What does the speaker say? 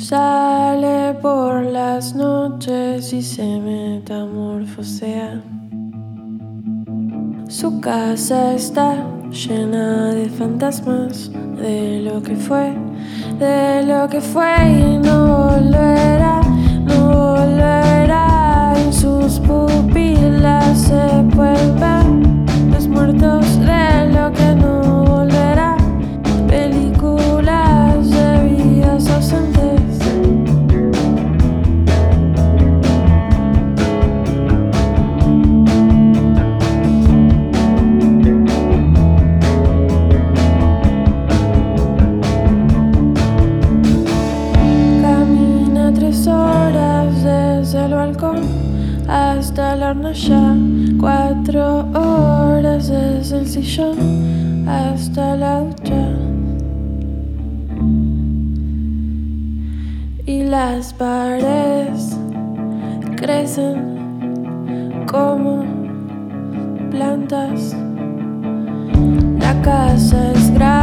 Sale por las noches y se metamorfosea. Su casa está llena de fantasmas, de lo que fue y no volverá, no volverá. En sus pupilas se pueden ver los muertos de lo que no volverá. Películas de vidas ausentes. Hasta la hornalla, 4 horas desde el sillón hasta la ducha. Y las paredes crecen como plantas. La casa es grande.